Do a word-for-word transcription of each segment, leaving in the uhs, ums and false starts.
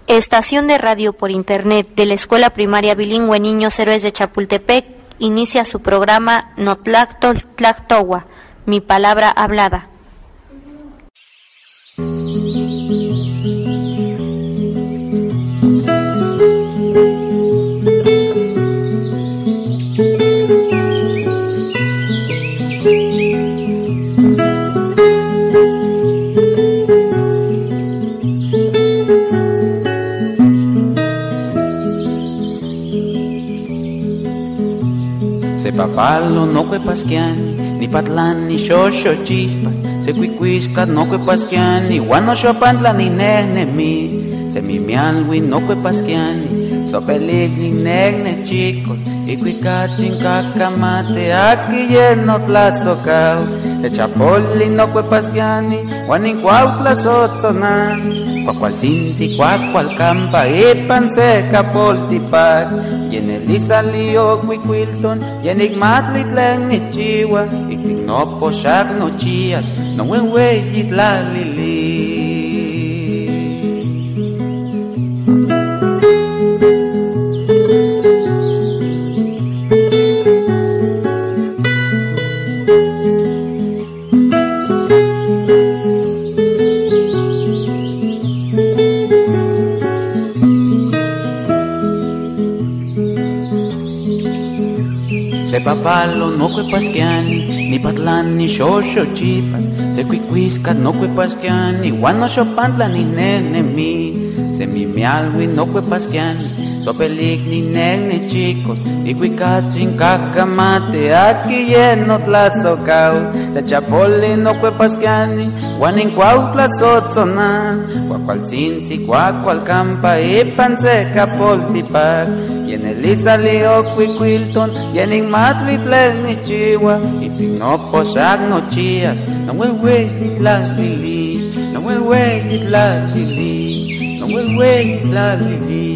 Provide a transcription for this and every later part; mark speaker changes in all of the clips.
Speaker 1: Estación de radio por internet de la Escuela Primaria Bilingüe Niños Héroes de Chapultepec inicia su programa Notlactol Tlactowa, mi palabra hablada.
Speaker 2: Papalo no kue pasquian, ni patlan ni shosho chispas, se cuicuiscat no kue pasquian, ni guano shopantla ni nene mi, se mimialwi no kue pasquian, sopelic ni negne chicos, y cuicatzin cacamate, aquí lleno tlazocao, de chapoli no kue pasquiani, guanin cuautla sotzonan, cuacualcinci cuacual campa, ipan seca poltipac, y en el isalio cuicuilton, y en igmatlit len ni chiwa, y tin no poshak no chias, no wen weyit la lili. Se papalo no kue pasquian, ni patlan ni shosho chipas, se cuicuiscat no kue pasquian, ni guano shopantla ni nene mi, se mimialwi no kue pasquian, sopelic ni nene chicos, y cuicatzin cacamate, aquí lleno tlazocao, se chapoli no kue pasquian, guanin cuautla sotzonan, cuacualcinci cuacual campa, ipan seca poltipac, y en el isalio cuicuilton, y en igmatlit len ni chiwa, y tin no poshak no chias, no wel weyit la lili, no wel weyit la lili, no wel weyit la lili.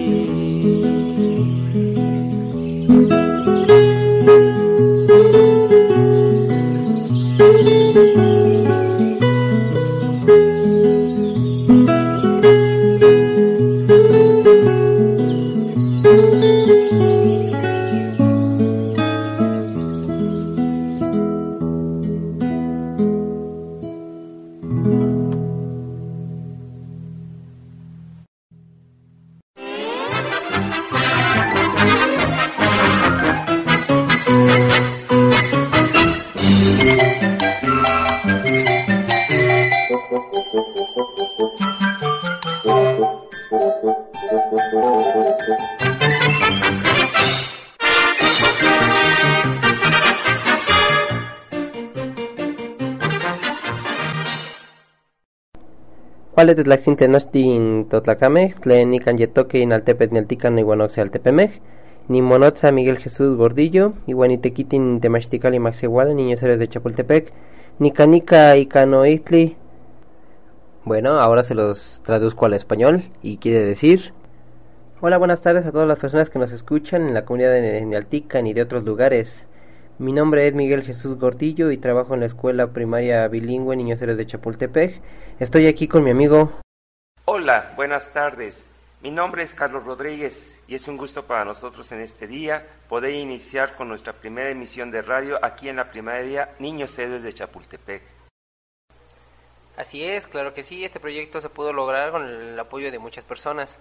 Speaker 3: Cuale tetlaxin tenochtin totlacamej, tlen nican yetoque inaltepet neltican iguanoxe altepemej, ni monotza Miguel Jesús Gordillo, iguan itequitin temachtical y maxiguala, niños héroes de Chapultepec, ni canica y canoitli. Bueno, ahora se los traduzco al español y quiere decir: hola, buenas tardes a todas las personas que nos escuchan en la comunidad de Nealtican y de otros lugares. Mi nombre es Miguel Jesús Gordillo y trabajo en la Escuela Primaria Bilingüe Niños Héroes de Chapultepec. Estoy aquí con mi amigo.
Speaker 4: Hola, buenas tardes. Mi nombre es Carlos Rodríguez y es un gusto para nosotros en este día poder iniciar con nuestra primera emisión de radio aquí en la primaria Niños Héroes de Chapultepec.
Speaker 5: Así es, claro que sí, este proyecto se pudo lograr con el apoyo de muchas personas.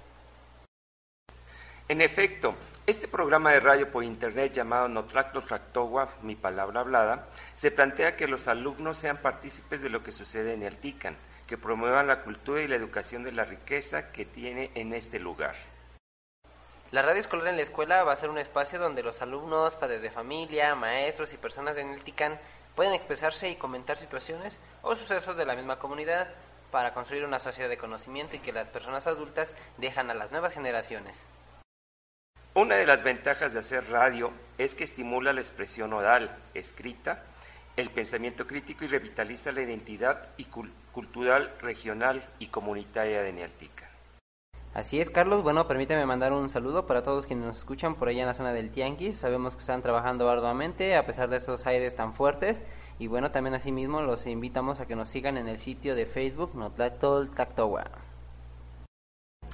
Speaker 4: En efecto, este programa de radio por internet llamado Notlactol Tlactowa, mi palabra hablada, se plantea que los alumnos sean partícipes de lo que sucede en Nealtican, que promuevan la cultura y la educación de la riqueza que tiene en este lugar.
Speaker 5: La radio escolar en la escuela va a ser un espacio donde los alumnos, padres de familia, maestros y personas de Nealtican pueden expresarse y comentar situaciones o sucesos de la misma comunidad para construir una sociedad de conocimiento y que las personas adultas dejan a las nuevas generaciones.
Speaker 4: Una de las ventajas de hacer radio es que estimula la expresión oral, escrita, el pensamiento crítico y revitaliza la identidad y cul- cultural, regional y comunitaria de Nealtican.
Speaker 5: Así es, Carlos. Bueno, permíteme mandar un saludo para todos quienes nos escuchan por allá en la zona del Tianguis. Sabemos que están trabajando arduamente a pesar de estos aires tan fuertes. Y bueno, también asimismo los invitamos a que nos sigan en el sitio de Facebook Notlactol Tlactowa.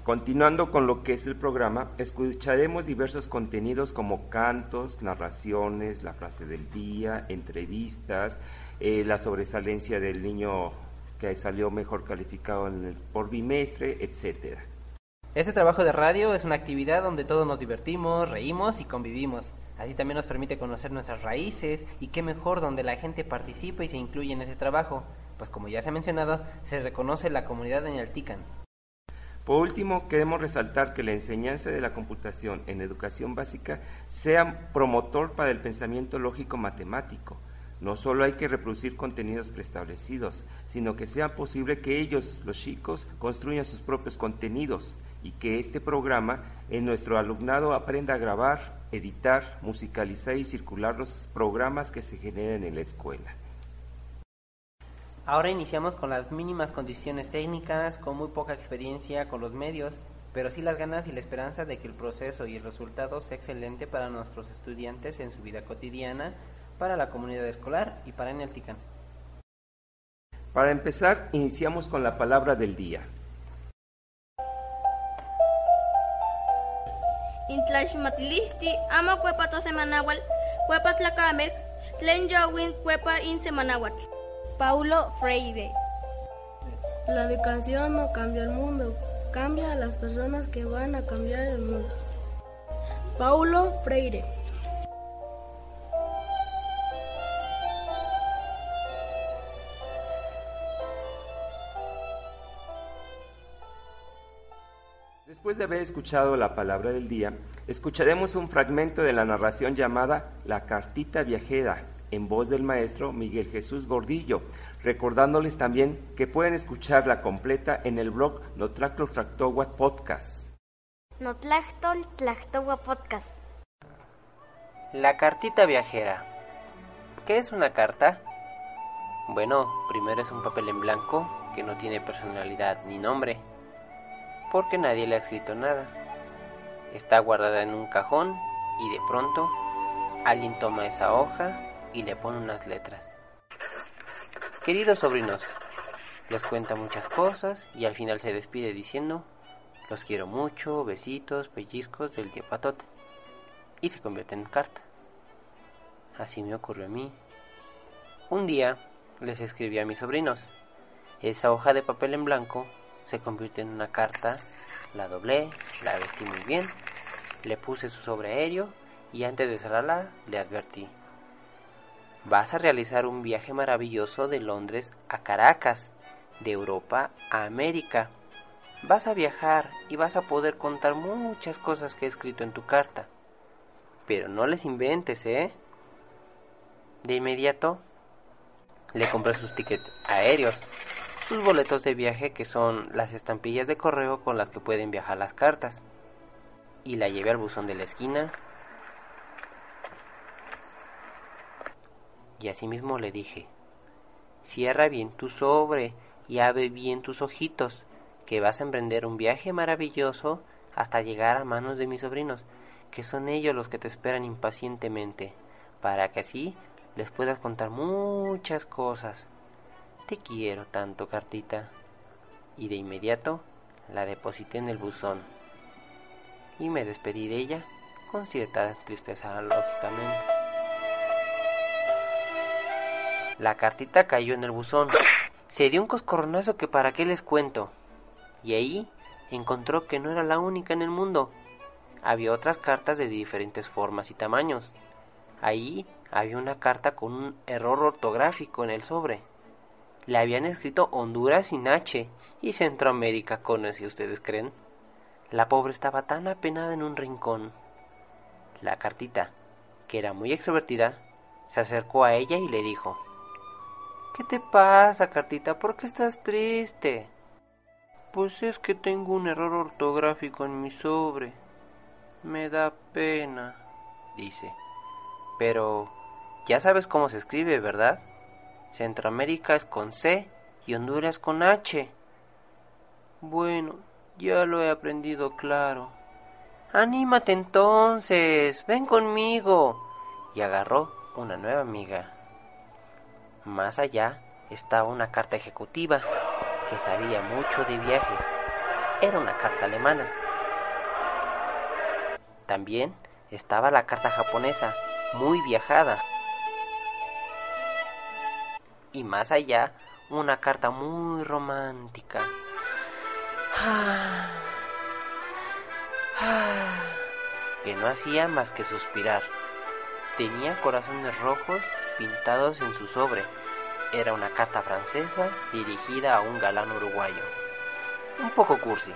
Speaker 4: Continuando con lo que es el programa, escucharemos diversos contenidos como cantos, narraciones, la frase del día, entrevistas, eh, la sobresalencia del niño que salió mejor calificado en el, por bimestre, etcétera.
Speaker 5: Este trabajo de radio es una actividad donde todos nos divertimos, reímos y convivimos. Así también nos permite conocer nuestras raíces y qué mejor donde la gente participa y se incluye en ese trabajo, pues como ya se ha mencionado, se reconoce la comunidad de Ñaltican.
Speaker 4: Por último, queremos resaltar que la enseñanza de la computación en educación básica sea promotor para el pensamiento lógico-matemático. No solo hay que reproducir contenidos preestablecidos, sino que sea posible que ellos, los chicos, construyan sus propios contenidos y que este programa en nuestro alumnado aprenda a grabar, editar, musicalizar y circular los programas que se generen en la escuela.
Speaker 5: Ahora iniciamos con las mínimas condiciones técnicas, con muy poca experiencia con los medios, pero sí las ganas y la esperanza de que el proceso y el resultado sea excelente para nuestros estudiantes en su vida cotidiana, para la comunidad escolar y para Ñaltican.
Speaker 4: Para empezar, iniciamos con la palabra del día.
Speaker 6: Intlaxmatilixti ama cuepa tosemanaual, cuepa tlacamec, tlen yowin cuepa insemanauatl.
Speaker 7: Paulo Freire.
Speaker 8: La educación no cambia el mundo, cambia a las personas que van a cambiar el mundo. Paulo Freire.
Speaker 4: Después de haber escuchado la palabra del día, escucharemos un fragmento de la narración llamada La Cartita Viajera, en voz del maestro Miguel Jesús Gordillo, recordándoles también que pueden escucharla completa en el blog Notlactol Tlactogua Podcast.
Speaker 1: Notlactol Tlactogua Podcast.
Speaker 5: La cartita viajera. ¿Qué es una carta? Bueno, primero es un papel en blanco que no tiene personalidad ni nombre, porque nadie le ha escrito nada. Está guardada en un cajón y de pronto alguien toma esa hoja y le pone unas letras. Queridos sobrinos, les cuenta muchas cosas y al final se despide diciendo: los quiero mucho, besitos, pellizcos del tío Patote. Y se convierte en carta. Así me ocurrió a mí. Un día les escribí a mis sobrinos. Esa hoja de papel en blanco se convierte en una carta, la doblé, la vestí muy bien, le puse su sobre aéreo y antes de cerrarla le advertí: vas a realizar un viaje maravilloso de Londres a Caracas, de Europa a América. Vas a viajar y vas a poder contar muchas cosas que he escrito en tu carta. Pero no les inventes, ¿eh? De inmediato le compré sus tickets aéreos, sus boletos de viaje, que son las estampillas de correo con las que pueden viajar las cartas, y la llevé al buzón de la esquina. Y asimismo le dije: cierra bien tu sobre y abre bien tus ojitos, que vas a emprender un viaje maravilloso hasta llegar a manos de mis sobrinos, que son ellos los que te esperan impacientemente, para que así les puedas contar muchas cosas. Te quiero tanto, cartita. Y de inmediato la deposité en el buzón y me despedí de ella con cierta tristeza, lógicamente. La cartita cayó en el buzón, se dio un coscorronazo que para qué les cuento, y ahí encontró que no era la única en el mundo. Había otras cartas de diferentes formas y tamaños. Ahí había una carta con un error ortográfico en el sobre. Le habían escrito Honduras sin H y Centroamérica con S, ¿ustedes creen? La pobre estaba tan apenada en un rincón. La cartita, que era muy extrovertida, se acercó a ella y le dijo: ¿qué te pasa, cartita? ¿Por qué estás triste? Pues es que tengo un error ortográfico en mi sobre. Me da pena, dice. Pero ya sabes cómo se escribe, ¿verdad? Centroamérica es con C y Honduras con H. Bueno, ya lo he aprendido, claro. Anímate entonces, ven conmigo. Y agarró una nueva amiga. Más allá estaba una carta ejecutiva que sabía mucho de viajes.
Speaker 3: Era una carta alemana. También estaba la carta japonesa, muy viajada. Y más allá, una carta muy romántica. Ah, ah, que no hacía más que suspirar. Tenía corazones rojos pintados en su sobre. Era una carta francesa dirigida a un galán uruguayo. Un poco cursi.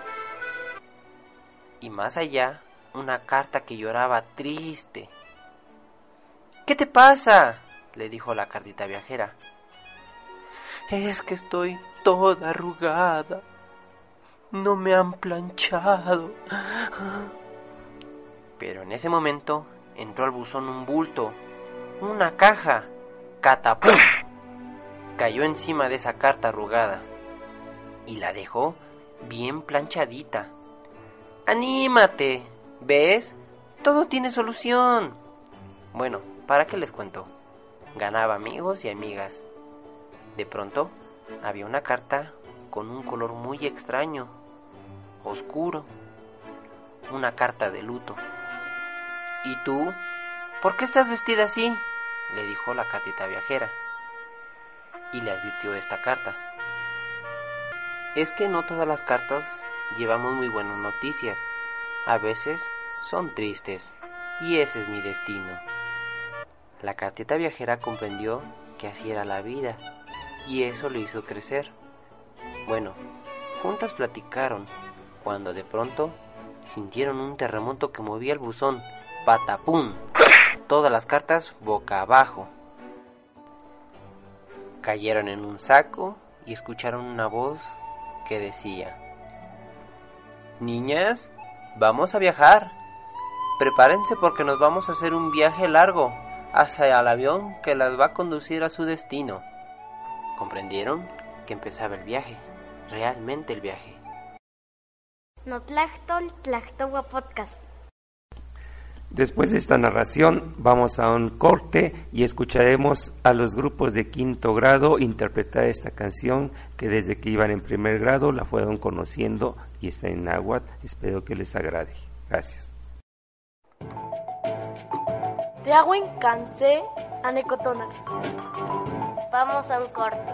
Speaker 3: Y más allá, una carta que lloraba triste. ¿Qué te pasa?, le dijo la cartita viajera. Es que estoy toda arrugada. No me han planchado. Pero en ese momento entró al buzón un bulto, una caja. ¡Catapum! Cayó encima de esa carta arrugada y la dejó bien planchadita. ¡Anímate! ¿Ves? Todo tiene solución. Bueno, ¿para qué les cuento? Ganaba amigos y amigas. De pronto, había una carta con un color muy extraño, oscuro. Una carta de luto. ¿Y tú? ¿Por qué estás vestida así?, le dijo la cartita viajera. Y le advirtió esta carta. Es que no todas las cartas llevamos muy buenas noticias. A veces son tristes, y ese es mi destino. La cartita viajera comprendió que así era la vida, y eso le hizo crecer. Bueno, juntas platicaron, cuando de pronto sintieron un terremoto que movía el buzón. ¡Patapum! Todas las cartas boca abajo. Cayeron en un saco y escucharon una voz que decía: Niñas, vamos a viajar. Prepárense porque nos vamos a hacer un viaje largo hacia el avión que las va a conducir a su destino. Comprendieron que empezaba el viaje, realmente el viaje.
Speaker 7: Notlactol Tlactogua Podcast.
Speaker 4: Después de esta narración vamos a un corte y escucharemos a los grupos de quinto grado interpretar esta canción que desde que iban en primer grado la fueron conociendo y está en náhuatl. Espero que les agrade. Gracias.
Speaker 8: Teahuin Canse Anecotona.
Speaker 7: Vamos a un corte.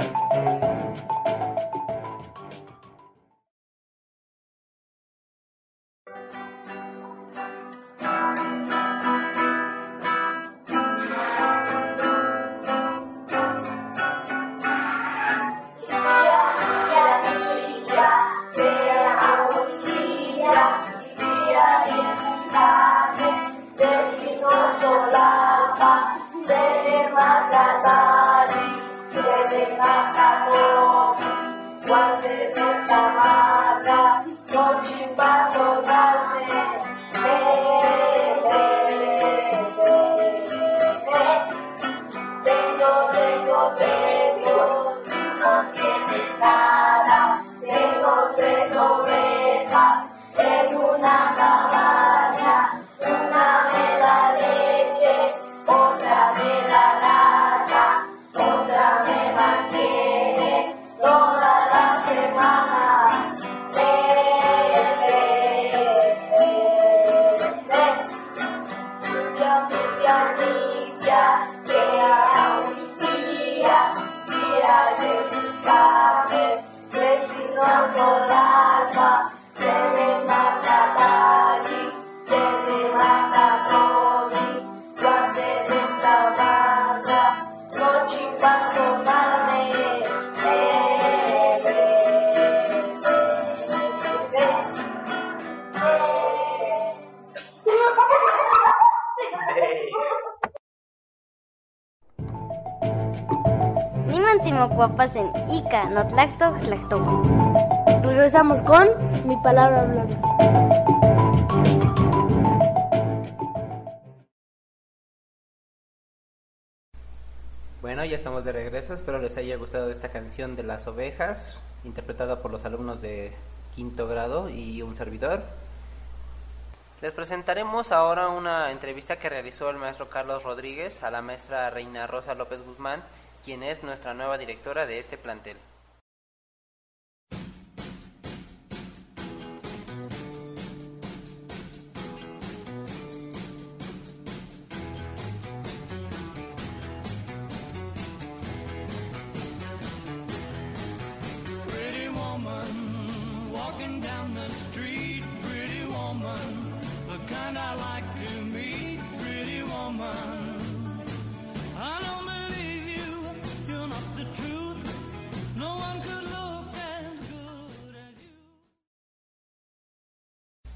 Speaker 7: Guapasen Ica Notlacto Tlactogua.
Speaker 8: Regresamos con Mi Palabra Hablada.
Speaker 5: Bueno, ya estamos de regreso. Espero les haya gustado esta canción de Las Ovejas, interpretada por los alumnos de quinto grado y un servidor. Les presentaremos ahora una entrevista que realizó el maestro Carlos Rodríguez a la maestra Reina Rosa López Guzmán, quien es nuestra nueva directora de este plantel.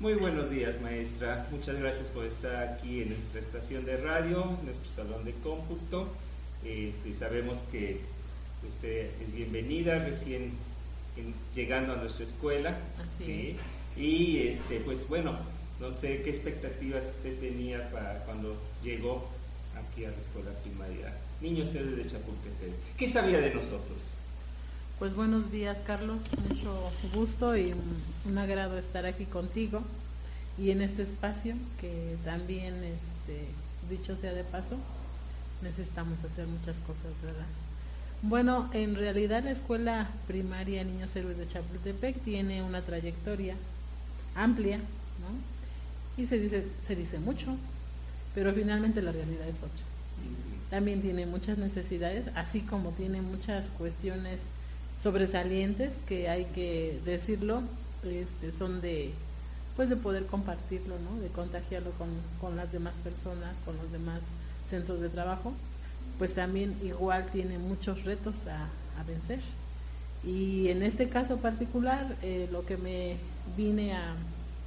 Speaker 9: Muy buenos días, maestra. Muchas gracias por estar aquí en nuestra estación de radio, en nuestro salón de cómputo. Este, sabemos que usted es bienvenida, recién en, llegando a nuestra escuela.
Speaker 10: Así
Speaker 9: ¿sí? Y este, pues bueno, no sé qué expectativas usted tenía para cuando llegó aquí a la escuela primaria Niños Héroes de Chapultepec. ¿Qué sabía de nosotros?
Speaker 10: Pues buenos días, Carlos, mucho gusto y un agrado estar aquí contigo y en este espacio que también, este, dicho sea de paso, necesitamos hacer muchas cosas, ¿verdad? Bueno, en realidad la escuela primaria Niños Héroes de Chapultepec tiene una trayectoria amplia, ¿no? Y se dice, se dice mucho, pero finalmente la realidad es otra. También tiene muchas necesidades, así como tiene muchas cuestiones sobresalientes que hay que decirlo, este, son de pues de poder compartirlo, ¿no? De contagiarlo con, con las demás personas, con los demás centros de trabajo, pues también igual tiene muchos retos a, a vencer. Y en este caso particular, eh, lo que me vine a,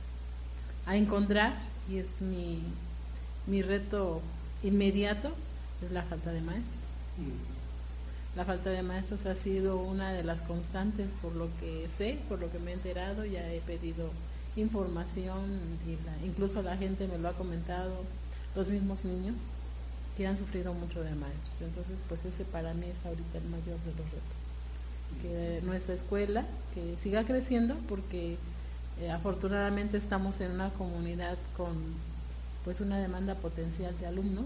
Speaker 10: a encontrar, y es mi, mi reto inmediato, es la falta de maestros. La falta de maestros ha sido una de las constantes, por lo que sé, por lo que me he enterado. Ya he pedido información y la, incluso la gente me lo ha comentado, los mismos niños que han sufrido mucho de maestros. Entonces, pues ese para mí es ahorita el mayor de los retos, que nuestra escuela que siga creciendo, porque eh, afortunadamente estamos en una comunidad con pues una demanda potencial de alumnos.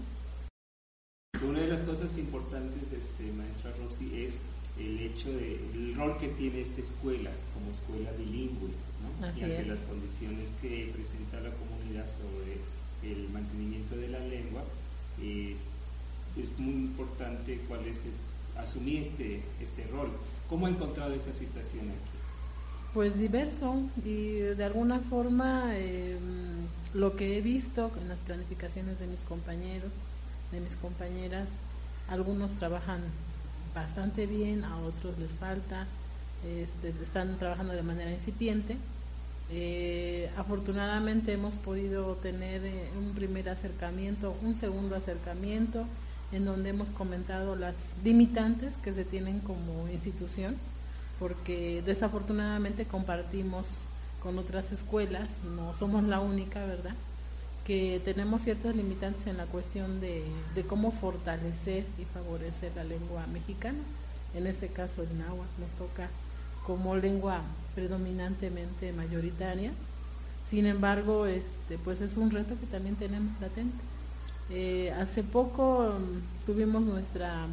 Speaker 9: Una de las cosas importantes, este, maestra Rosy, es el hecho de el rol que tiene esta escuela como escuela bilingüe, ¿no?
Speaker 10: Así
Speaker 9: y ante
Speaker 10: es.
Speaker 9: las condiciones que presenta la comunidad sobre el mantenimiento de la lengua, es, es muy importante cuál es, es asumir este este rol. ¿Cómo ha encontrado esa situación aquí?
Speaker 10: Pues diverso, y de alguna forma eh, lo que he visto en las planificaciones de mis compañeros, de mis compañeras, algunos trabajan bastante bien, a otros les falta, este, están trabajando de manera incipiente. Eh, afortunadamente hemos podido tener eh, un primer acercamiento, un segundo acercamiento, en donde hemos comentado las limitantes que se tienen como institución, porque desafortunadamente compartimos con otras escuelas, no somos la única, ¿verdad?, que tenemos ciertas limitantes en la cuestión de, de cómo fortalecer y favorecer la lengua mexicana. En este caso el náhuatl nos toca como lengua predominantemente mayoritaria. Sin embargo, este pues es un reto que también tenemos latente. Eh, hace poco um, tuvimos nuestra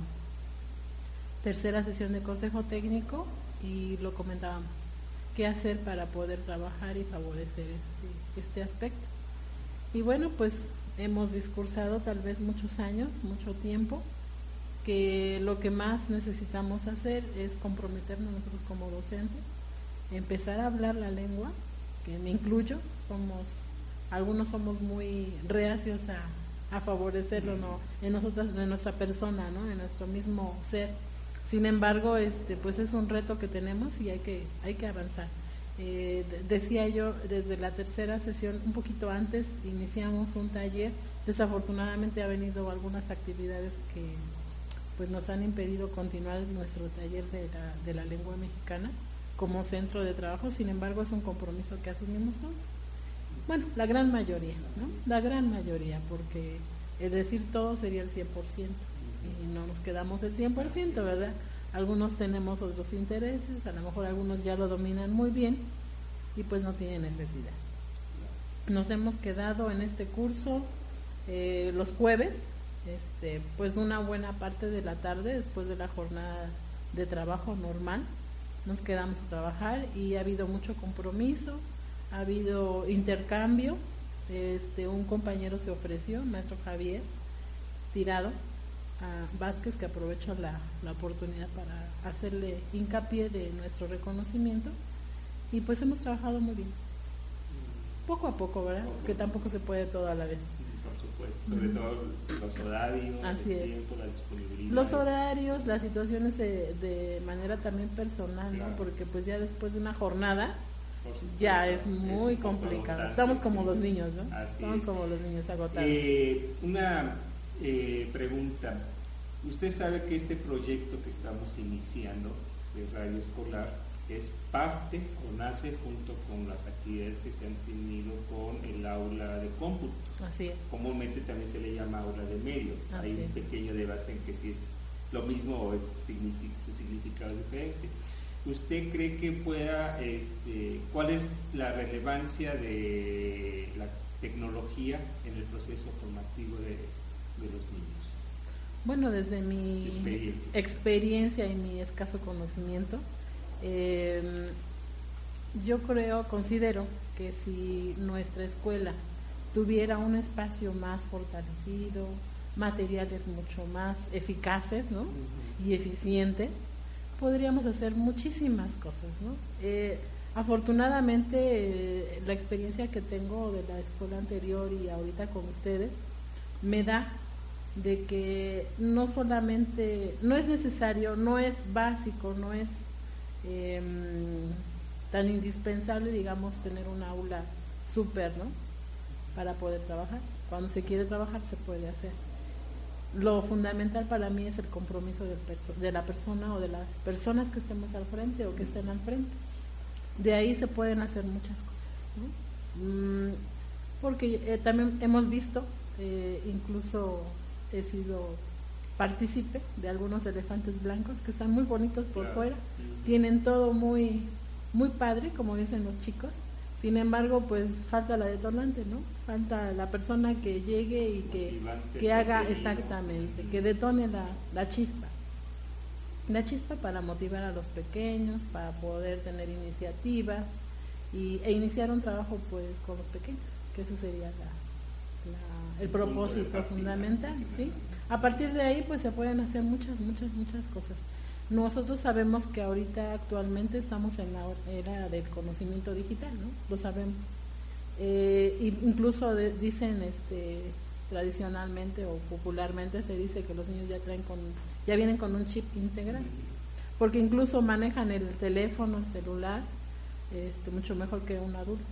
Speaker 10: tercera sesión de consejo técnico y lo comentábamos, qué hacer para poder trabajar y favorecer este, este aspecto. Y bueno, pues hemos discursado tal vez muchos años, mucho tiempo, que lo que más necesitamos hacer es comprometernos nosotros como docentes, empezar a hablar la lengua, que me incluyo, somos, algunos somos muy reacios a, a favorecerlo, ¿no?, en nosotras, en nuestra persona, ¿no?, en nuestro mismo ser. Sin embargo, este, pues es un reto que tenemos y hay que, hay que avanzar. Eh, decía yo, desde la tercera sesión, un poquito antes, iniciamos un taller. Desafortunadamente ha venido algunas actividades que pues nos han impedido continuar nuestro taller de la, de la lengua mexicana como centro de trabajo. Sin embargo, es un compromiso que asumimos todos. Bueno, la gran mayoría, ¿no? La gran mayoría, porque el decir todo sería el cien por ciento y no nos quedamos el cien por ciento, ¿verdad? Algunos tenemos otros intereses, a lo mejor algunos ya lo dominan muy bien y pues no tienen necesidad. Nos hemos quedado en este curso eh, los jueves, este, pues una buena parte de la tarde después de la jornada de trabajo normal, nos quedamos a trabajar y ha habido mucho compromiso, ha habido intercambio. Este, un compañero se ofreció, maestro Javier Tirado a Vázquez, que aprovecho la, la oportunidad para hacerle hincapié de nuestro reconocimiento, y pues hemos trabajado muy bien, poco a poco, ¿verdad? Que tampoco se puede todo a la vez.
Speaker 9: Por supuesto, sobre mm. todo los horarios,
Speaker 10: Así
Speaker 9: el
Speaker 10: es.
Speaker 9: tiempo, la disponibilidad.
Speaker 10: Los horarios, las situaciones de, de manera también personal, ¿no? Claro. Porque pues ya después de una jornada, ya es muy es complicado. Estamos como sí. los niños, ¿no?
Speaker 9: Así
Speaker 10: Estamos
Speaker 9: es.
Speaker 10: como los niños agotados.
Speaker 9: Eh, una eh, pregunta. Usted sabe que este proyecto que estamos iniciando de Radio Escolar es parte o nace junto con las actividades que se han tenido con el aula de cómputo.
Speaker 10: Así es.
Speaker 9: Comúnmente también se le llama aula de medios.
Speaker 10: Así
Speaker 9: Hay un
Speaker 10: es.
Speaker 9: pequeño debate en que si es lo mismo o es signific su significado diferente. ¿Usted cree que pueda, este, cuál es la relevancia de la tecnología en el proceso formativo de, de los niños?
Speaker 10: Bueno, desde mi
Speaker 9: experiencia,
Speaker 10: experiencia y mi escaso conocimiento, eh, yo creo, considero que si nuestra escuela tuviera un espacio más fortalecido, materiales mucho más eficaces, ¿no? Uh-huh. y eficientes, podríamos hacer muchísimas cosas, ¿no? Eh, afortunadamente, eh, la experiencia que tengo de la escuela anterior y ahorita con ustedes me da de que no solamente, no es necesario, no es básico, no es eh, tan indispensable, digamos, tener un aula súper, ¿no? Para poder trabajar. Cuando se quiere trabajar se puede hacer. Lo fundamental para mí es el compromiso del perso- de la persona o de las personas que estemos al frente o que estén al frente. De ahí se pueden hacer muchas cosas, ¿no? Mm, porque eh, también hemos visto, eh, incluso he sido partícipe de algunos elefantes blancos que están muy bonitos por claro. fuera, tienen todo muy, muy padre, como dicen los chicos. Sin embargo, pues falta la detonante, ¿no? Falta la persona que llegue y que, que haga exactamente, que detone la, la chispa. La chispa para motivar a los pequeños, para poder tener iniciativas y, e iniciar un trabajo pues con los pequeños, que eso sería la, la, el propósito fundamental, ¿sí? A partir de ahí pues se pueden hacer muchas, muchas, muchas cosas. Nosotros sabemos que ahorita actualmente estamos en la era del conocimiento digital, ¿no? Lo sabemos. Eh, incluso de, dicen este tradicionalmente o popularmente se dice que los niños ya traen con ya vienen con un chip integral, porque incluso manejan el teléfono, el celular, este, mucho mejor que un adulto.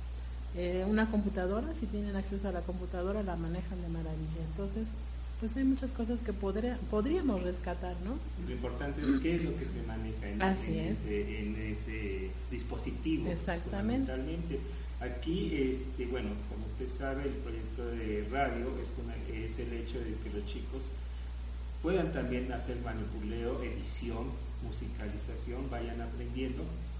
Speaker 10: Eh, una computadora, si tienen acceso a la computadora, la manejan de maravilla. Entonces, pues hay muchas cosas que podría, podríamos rescatar, ¿no?
Speaker 9: Lo importante es qué es lo que se maneja en,
Speaker 10: Así
Speaker 9: en,
Speaker 10: es.
Speaker 9: ese, en ese dispositivo.
Speaker 10: Exactamente.
Speaker 9: Fundamentalmente. Aquí, este, bueno, como usted sabe, el proyecto de radio es, una, es el hecho de que los chicos puedan también hacer manipuleo, edición, musicalización, vayan aprendiendo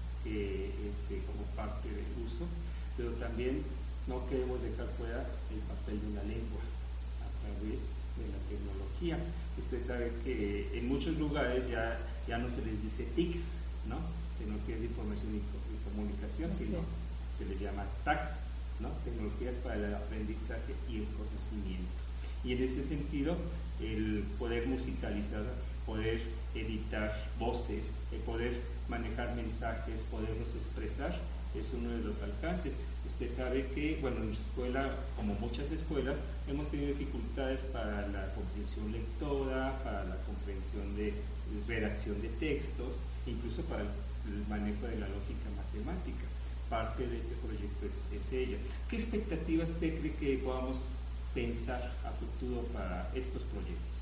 Speaker 9: eh, este, como parte del uso, pero también no queremos dejar fuera el papel de una lengua a través de la tecnología. Usted sabe que en muchos lugares ya, ya no se les dice T I Cs, ¿no? Tecnologías de información y, y comunicación, sí. sino se les llama T A Cs, ¿no? Tecnologías para el aprendizaje y el conocimiento. Y en ese sentido, el poder musicalizar, poder editar voces, el poder manejar mensajes, poderlos expresar, es uno de los alcances. Usted sabe que, bueno, en nuestra escuela, como muchas escuelas, hemos tenido dificultades para la comprensión lectora, para la comprensión de redacción de textos, incluso para el manejo de la lógica matemática. Parte de este proyecto es, es ello. ¿Qué expectativas usted cree que podamos pensar a futuro para estos proyectos?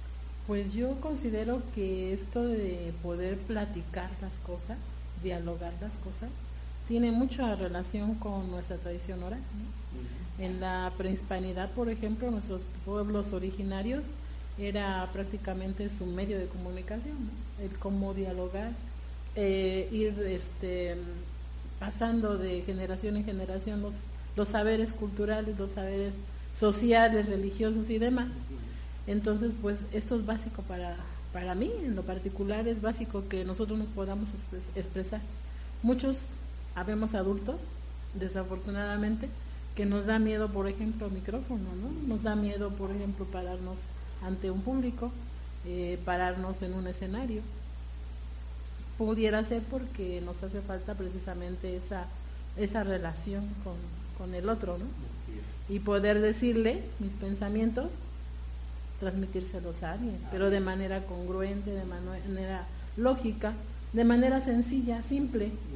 Speaker 10: Pues yo considero que esto de poder platicar las cosas, dialogar las cosas, tiene mucha relación con nuestra tradición oral, ¿no? Uh-huh. En la prehispanidad, por ejemplo, nuestros pueblos originarios era prácticamente su medio de comunicación, ¿no? El cómo dialogar, eh, ir este, pasando de generación en generación los, los saberes culturales, los saberes sociales, religiosos y demás. Entonces, pues esto es básico para, para mí, en lo particular es básico que nosotros nos podamos expres- expresar. Muchos habemos adultos, desafortunadamente, que nos da miedo, por ejemplo, el micrófono, ¿no? Nos da miedo, por ejemplo, pararnos ante un público, eh, pararnos en un escenario. Pudiera ser porque nos hace falta precisamente esa esa relación con, con el otro, ¿no? Y poder decirle mis pensamientos, transmitírselos a alguien, pero de manera congruente, de manera lógica, de manera sencilla, simple.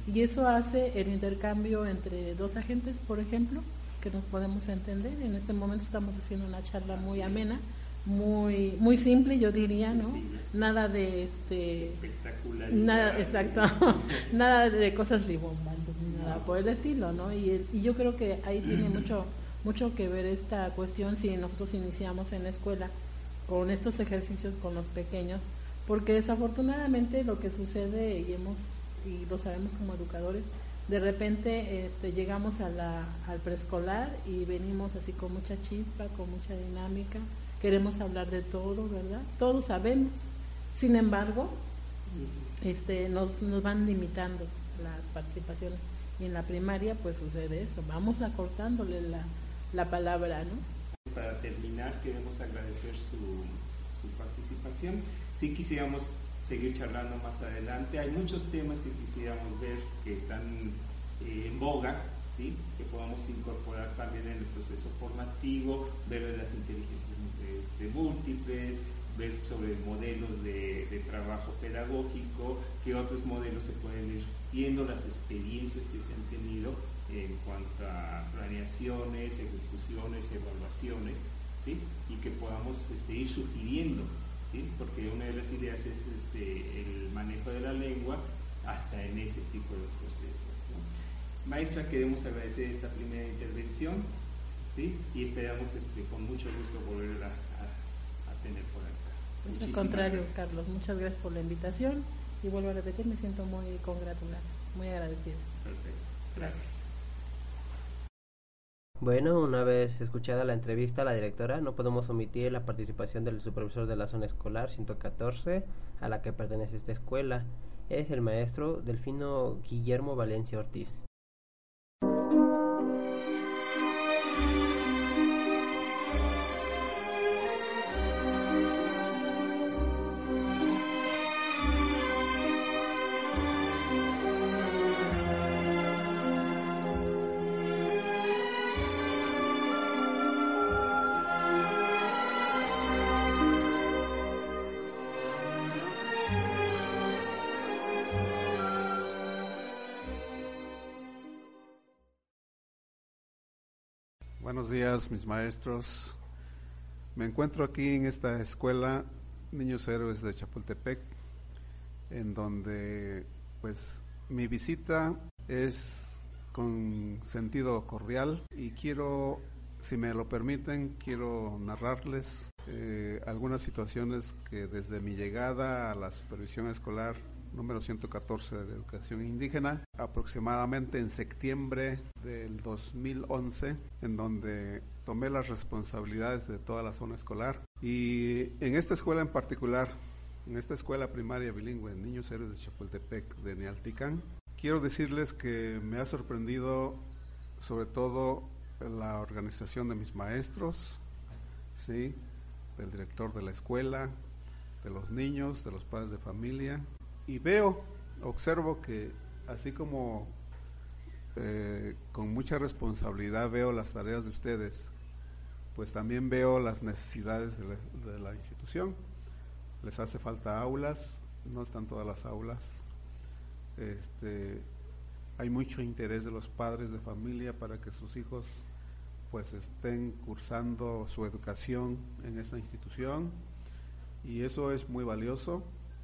Speaker 10: y eso hace el intercambio entre dos agentes, por ejemplo, que nos podemos entender. En este momento estamos haciendo una charla muy amena, muy muy simple, yo diría, ¿no? Nada de este
Speaker 9: espectacular,
Speaker 10: nada, exacto, nada de cosas rimbombantes, nada por el estilo, ¿no? Y, y yo creo que ahí tiene mucho mucho que ver esta cuestión si nosotros iniciamos en la escuela con estos ejercicios con los pequeños, porque desafortunadamente lo que sucede, y hemos y lo sabemos como educadores, de repente este, llegamos a la, al preescolar y venimos así con mucha chispa, con mucha dinámica, queremos hablar de todo, ¿verdad? Todos sabemos, sin embargo, este, nos, nos van limitando las participaciones, y en la primaria pues sucede eso, vamos acortándole la, la palabra, ¿no?
Speaker 9: Para terminar, queremos agradecer su, su participación. Sí quisiéramos seguir charlando más adelante. Hay muchos temas que quisiéramos ver que están eh, en boga, ¿sí? Que podamos incorporar también en el proceso formativo, ver de las inteligencias este, múltiples, ver sobre modelos de, de trabajo pedagógico, qué otros modelos se pueden ir viendo, las experiencias que se han tenido en cuanto a planeaciones, ejecuciones, evaluaciones, ¿sí? Y que podamos este, ir sugiriendo, ¿sí? Porque una de las ideas es este, el manejo de la lengua hasta en ese tipo de procesos, ¿no? Maestra, queremos agradecer esta primera intervención, ¿sí? Y esperamos este, con mucho gusto volver a, a, a tener por acá.
Speaker 10: Pues al contrario, gracias. Carlos, muchas gracias por la invitación y vuelvo a repetir, me siento muy congratulada, muy agradecida.
Speaker 9: Perfecto, gracias.
Speaker 3: Bueno, una vez escuchada la entrevista a la directora, no podemos omitir la participación del supervisor de la zona escolar ciento catorce, a la que pertenece esta escuela. Es el maestro Delfino Guillermo Valencia Ortiz.
Speaker 11: Buenos días, mis maestros. Me encuentro aquí en esta escuela Niños Héroes de Chapultepec, en donde pues mi visita es con sentido cordial y quiero, si me lo permiten, quiero narrarles eh, algunas situaciones que desde mi llegada a la supervisión escolar número ciento catorce de Educación Indígena, aproximadamente en septiembre del dos mil once, en donde tomé las responsabilidades de toda la zona escolar. Y en esta escuela en particular, en esta escuela primaria bilingüe, Niños Héroes de Chapultepec de Nealticán, quiero decirles que me ha sorprendido sobre todo la organización de mis maestros, ¿sí? Del director de la escuela, de los niños, de los padres de familia. Y veo, observo que así como eh, con mucha responsabilidad veo las tareas de ustedes, pues también veo las necesidades de la, de la institución. Les hace falta aulas, no están todas las aulas. Este, hay mucho interés de los padres de familia para que sus hijos pues estén cursando su educación en esta institución, y eso es muy valioso.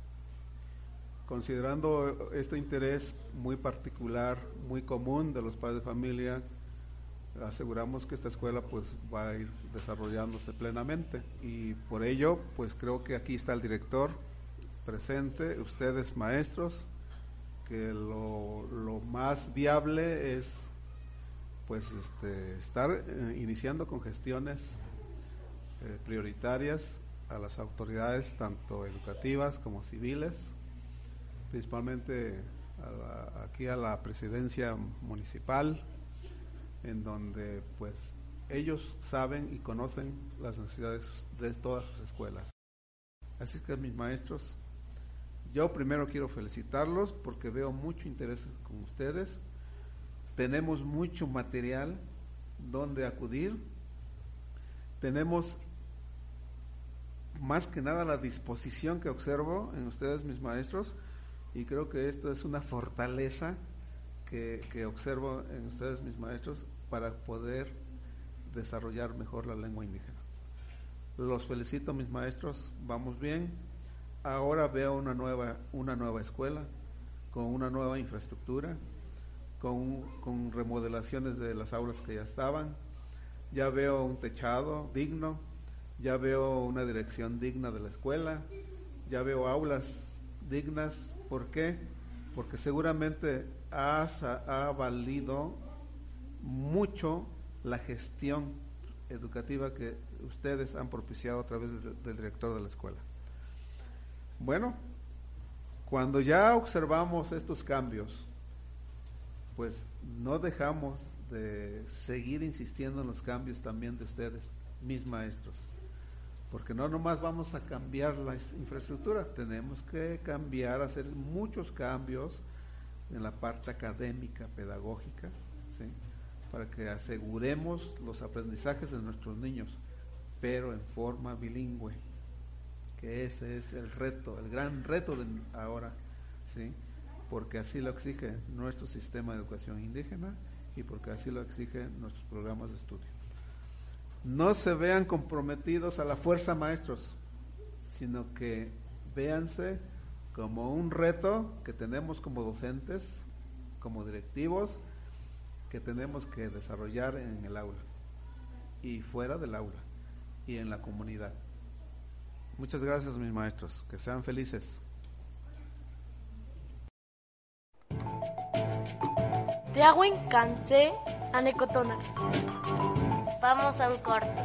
Speaker 11: Considerando este interés muy particular, muy común de los padres de familia, aseguramos que esta escuela pues va a ir desarrollándose plenamente, y por ello pues creo que aquí está el director presente, ustedes maestros, que lo, lo más viable es pues este estar eh, iniciando con gestiones eh, prioritarias a las autoridades tanto educativas como civiles, principalmente a la, aquí a la presidencia municipal, en donde pues ellos saben y conocen las necesidades de todas sus escuelas. Así que mis maestros, yo primero quiero felicitarlos porque veo mucho interés con ustedes, tenemos mucho material donde acudir, tenemos más que nada la disposición que observo en ustedes mis maestros, y creo que esto es una fortaleza que, que observo en ustedes, mis maestros, para poder desarrollar mejor la lengua indígena. Los felicito, mis maestros, vamos bien. Ahora veo una nueva, una nueva escuela, con una nueva infraestructura, con, con remodelaciones de las aulas que ya estaban. Ya veo un techado digno, ya veo una dirección digna de la escuela, ya veo aulas dignas. ¿Por qué? Porque seguramente ha, ha valido mucho la gestión educativa que ustedes han propiciado a través de, del director de la escuela. Bueno, cuando ya observamos estos cambios, pues no dejamos de seguir insistiendo en los cambios también de ustedes, mis maestros, porque no nomás vamos a cambiar la infraestructura, tenemos que cambiar, hacer muchos cambios en la parte académica, pedagógica, ¿sí?, para que aseguremos los aprendizajes de nuestros niños, pero en forma bilingüe, que ese es el reto, el gran reto de ahora, ¿sí?, porque así lo exige nuestro sistema de educación indígena y porque así lo exigen nuestros programas de estudio. No se vean comprometidos a la fuerza, maestros, sino que véanse como un reto que tenemos como docentes, como directivos, que tenemos que desarrollar en el aula y fuera del aula y en la comunidad. Muchas gracias, mis maestros, que sean felices.
Speaker 8: Teahuin Cansé Anecotona.
Speaker 7: Vamos a un corte.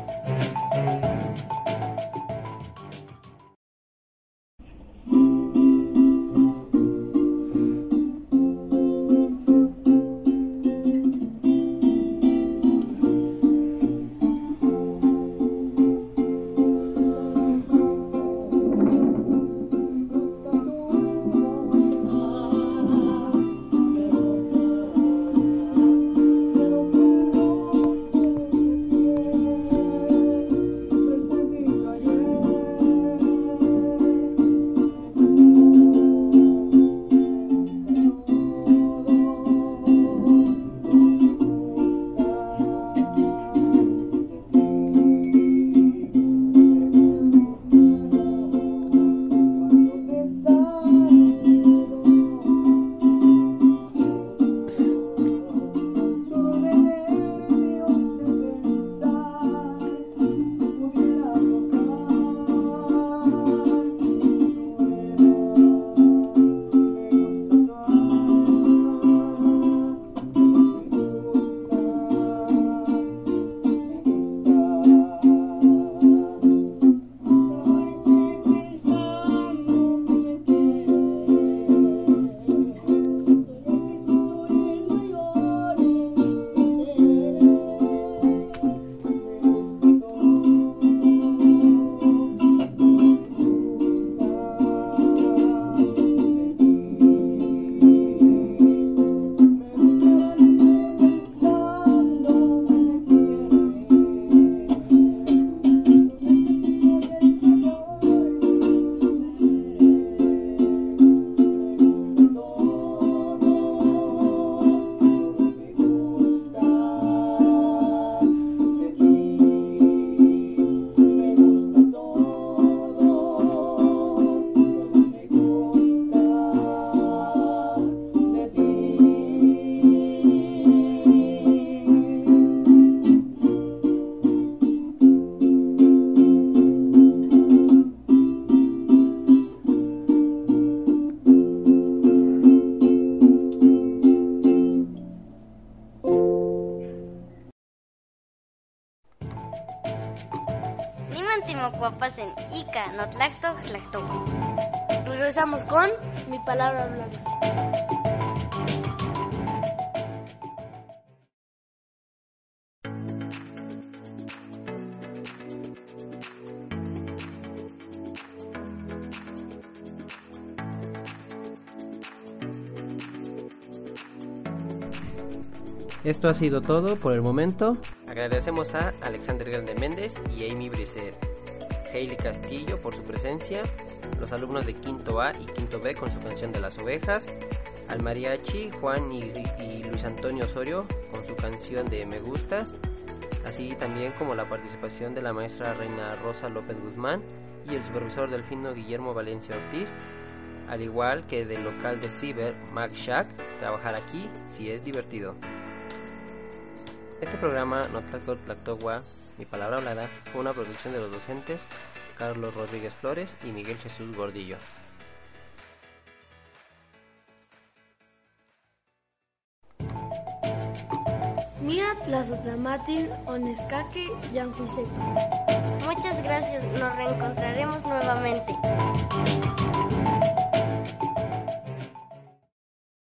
Speaker 7: Timocuapas en Ica, Notlacto, Tlactowa.
Speaker 8: Regresamos con Mi Palabra Hablada.
Speaker 3: Esto ha sido todo por el momento.
Speaker 5: Agradecemos a Alexander Grande Méndez y Amy Bricer, Hailey Castillo por su presencia, los alumnos de Quinto A y Quinto B con su canción de las ovejas,
Speaker 3: al mariachi Juan y, y Luis Antonio Osorio con su canción de Me Gustas, así también como la participación de la maestra Reina Rosa López Guzmán y el supervisor delfino Guillermo Valencia Ortiz, al igual que del local de ciber Mac Shack. Trabajar aquí si es divertido. Este programa Notlacto Tlactogua, mi palabra hablada, fue una producción de los docentes Carlos Rodríguez Flores y Miguel Jesús Gordillo.
Speaker 8: Mía Tlazotamatin Onescaque Yancuiseca.
Speaker 7: Muchas gracias, nos reencontraremos nuevamente.